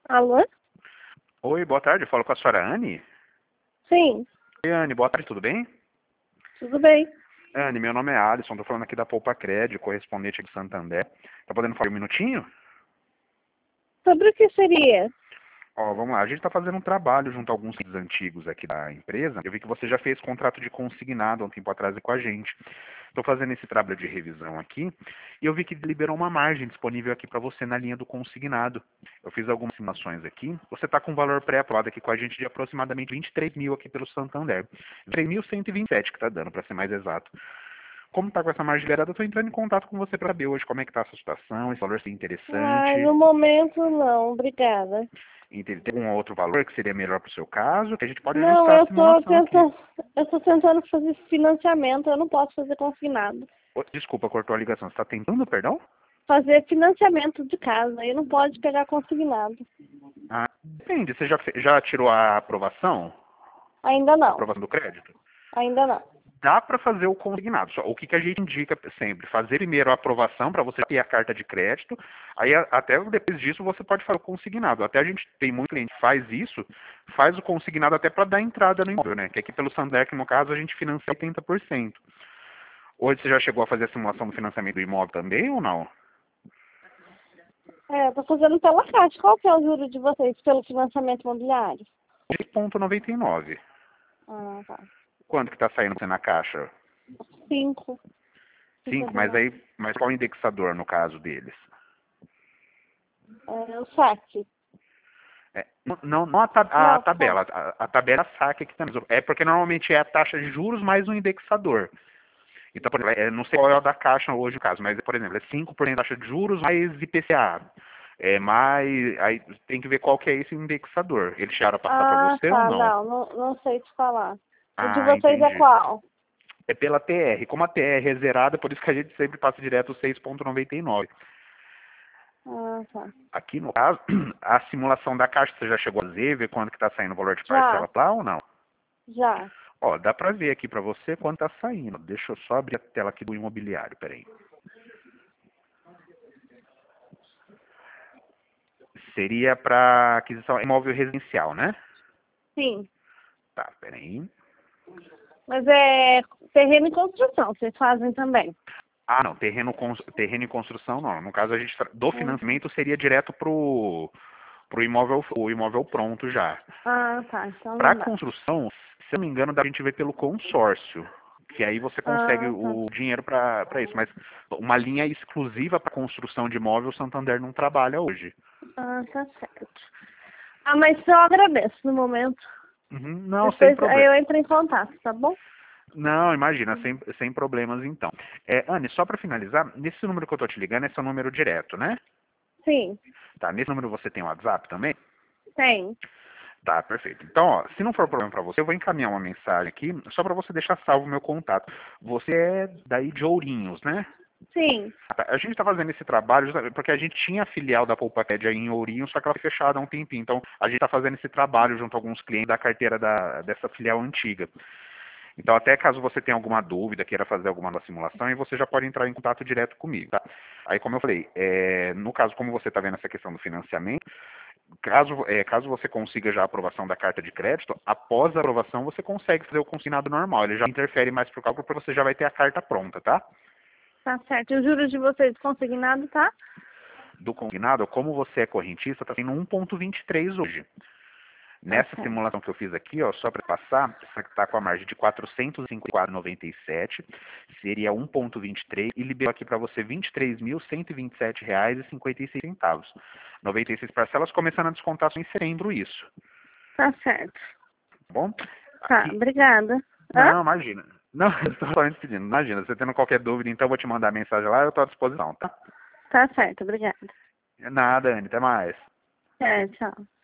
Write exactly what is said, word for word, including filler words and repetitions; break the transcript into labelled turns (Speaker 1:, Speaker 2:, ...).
Speaker 1: Alô?
Speaker 2: Oi, boa tarde. Eu falo com a senhora Anne.
Speaker 1: Sim,
Speaker 2: Oi, Anne, boa tarde, tudo bem?
Speaker 1: tudo bem.
Speaker 2: Anne, meu nome é Alisson, tô falando aqui da Poupa Crédito, correspondente aqui de Santander. Tá podendo falar um minutinho?
Speaker 1: Sobre o que seria?
Speaker 2: Ó, vamos lá. A gente tá fazendo um trabalho junto a alguns clientes antigos aqui da empresa. Eu vi que você já fez contrato de consignado há um tempo atrás com a gente. Estou fazendo esse trabalho de revisão aqui e eu vi que liberou uma margem disponível aqui para você na linha do consignado. Eu fiz algumas simulações aqui. Você está com um valor pré-aprovado aqui com a gente de aproximadamente vinte e três mil aqui pelo Santander. três mil cento e vinte e sete que está dando, para ser mais exato. Como está com essa margem liberada, eu estou entrando em contato com você para saber hoje como é que está a sua situação, esse valor ser
Speaker 1: Ah,
Speaker 2: interessante.
Speaker 1: no momento não, obrigada.
Speaker 2: Entende? Tem algum outro valor que seria melhor para o seu caso, que a gente pode
Speaker 1: Não,
Speaker 2: ajustar a
Speaker 1: eu tô
Speaker 2: simulação aqui.
Speaker 1: tentando, eu tô tentando fazer financiamento, eu não posso fazer consignado.
Speaker 2: Ô, desculpa, cortou a ligação. Você está tentando, perdão?
Speaker 1: Fazer financiamento de casa, aí não pode pegar consignado.
Speaker 2: Ah, depende. Você já, fe- já tirou a aprovação?
Speaker 1: Ainda
Speaker 2: A
Speaker 1: não,
Speaker 2: aprovação do crédito?
Speaker 1: ainda não.
Speaker 2: Dá para fazer o consignado. Só, o que, que a gente indica sempre? Fazer primeiro a aprovação para você ter a carta de crédito. Aí a- até depois disso você pode fazer o consignado. Até a gente tem muito cliente que faz isso, faz o consignado até para dar entrada no imóvel, né? Que aqui pelo Santander, no caso, a gente financia oitenta por cento. Hoje você já chegou a fazer a simulação do financiamento do imóvel também ou não?
Speaker 1: É, eu tô fazendo pela Caixa. Qual que é o juro de vocês pelo financiamento imobiliário?
Speaker 2: seis vírgula noventa e nove.
Speaker 1: Ah, tá.
Speaker 2: Quanto que está saindo você na caixa?
Speaker 1: Cinco.
Speaker 2: Cinco,
Speaker 1: cinquenta e
Speaker 2: mas
Speaker 1: nove.
Speaker 2: aí, mas qual o indexador no caso deles?
Speaker 1: É, o saque.
Speaker 2: É, não, não a, ta- a
Speaker 1: Não,
Speaker 2: tabela,
Speaker 1: saque.
Speaker 2: a, a tabela saca aqui também. É porque normalmente é a taxa de juros mais um indexador. Então, por exemplo, é, não sei qual é o da Caixa hoje o caso, mas, por exemplo, é cinco por cento taxa de juros mais I P C A. É mais. Aí tem que ver qual que é esse indexador. Eles chegaram a passar para
Speaker 1: Ah,
Speaker 2: você ou
Speaker 1: tá,
Speaker 2: não?
Speaker 1: não, não, não sei te falar. O de
Speaker 2: Ah,
Speaker 1: vocês é
Speaker 2: entendi.
Speaker 1: qual?
Speaker 2: É pela T R. Como a T R é zerada, por isso que a gente sempre passa direto o seis vírgula noventa e nove.
Speaker 1: Ah, tá.
Speaker 2: Aqui no caso, a simulação da Caixa, você já chegou a ver, ver quanto que está saindo o valor de
Speaker 1: Já,
Speaker 2: parcela lá ou não?
Speaker 1: já.
Speaker 2: Ó, dá pra ver aqui pra você quanto tá saindo. Deixa eu só abrir a tela aqui do imobiliário, peraí. Seria pra aquisição imóvel residencial, né?
Speaker 1: Sim.
Speaker 2: Tá, peraí.
Speaker 1: Mas é terreno em construção, vocês fazem também.
Speaker 2: Ah, não, terreno, cons- terreno em construção não. No caso, a gente tra- do
Speaker 1: Hum.
Speaker 2: financiamento seria direto pro, pro imóvel, o imóvel pronto já.
Speaker 1: Ah, tá. Então
Speaker 2: Pra
Speaker 1: não dá.
Speaker 2: construção, se eu não me engano, dá pra gente ver pelo consórcio. Que aí você consegue
Speaker 1: Ah, tá.
Speaker 2: o dinheiro pra pra isso. Mas uma linha exclusiva para construção de imóvel, o Santander não trabalha hoje.
Speaker 1: Ah, tá certo. Ah, mas eu agradeço no momento.
Speaker 2: Uhum, não, sem
Speaker 1: Depois aí
Speaker 2: problema.
Speaker 1: eu entro em contato, tá bom?
Speaker 2: Não, imagina, sem, sem problemas então. É, Anne, só para finalizar, nesse número que eu tô te ligando, esse é o número direto, né?
Speaker 1: Sim,
Speaker 2: Tá, nesse número você tem o WhatsApp também?
Speaker 1: tem.
Speaker 2: Tá, perfeito. Então, ó, se não for problema para você, eu vou encaminhar uma mensagem aqui, só para você deixar salvo o meu contato. Você é daí de Ourinhos, né?
Speaker 1: Sim.
Speaker 2: Tá, a gente está fazendo esse trabalho justamente porque a gente tinha a filial da Poupamed aí em Ourinhos, só que ela foi fechada há um tempinho. Então, a gente está fazendo esse trabalho junto a alguns clientes da carteira da, dessa filial antiga. Então, até caso você tenha alguma dúvida, queira fazer alguma simulação, aí você já pode entrar em contato direto comigo, tá? Aí, como eu falei, é, no caso, como você está vendo essa questão do financiamento, caso, é, caso você consiga já a aprovação da carta de crédito, após a aprovação você consegue fazer o consignado normal. Ele já interfere mais pro cálculo porque você já vai ter a carta pronta, tá?
Speaker 1: Tá certo. E os juros de vocês consignado, tá?
Speaker 2: Do consignado, como você é correntista, está sendo um vírgula vinte e três hoje.
Speaker 1: Tá
Speaker 2: Nessa
Speaker 1: certo.
Speaker 2: simulação que eu fiz aqui, ó, só para passar, essa que está com a margem de quatrocentos e cinquenta e quatro vírgula noventa e sete, seria um vírgula vinte e três e liberou aqui para você vinte e três mil cento e vinte e sete reais e cinquenta e seis centavos. noventa e seis parcelas, começando a descontar só em setembro isso.
Speaker 1: Tá certo.
Speaker 2: Tá bom?
Speaker 1: Tá,
Speaker 2: Aqui.
Speaker 1: obrigada. Hã?
Speaker 2: Não, imagina. Não, eu estou só me despedindo. Imagina, você tendo qualquer dúvida, então eu vou te mandar a mensagem lá, eu estou à disposição, tá?
Speaker 1: Tá certo, obrigada.
Speaker 2: Nada, Anne, até mais.
Speaker 1: É, tchau.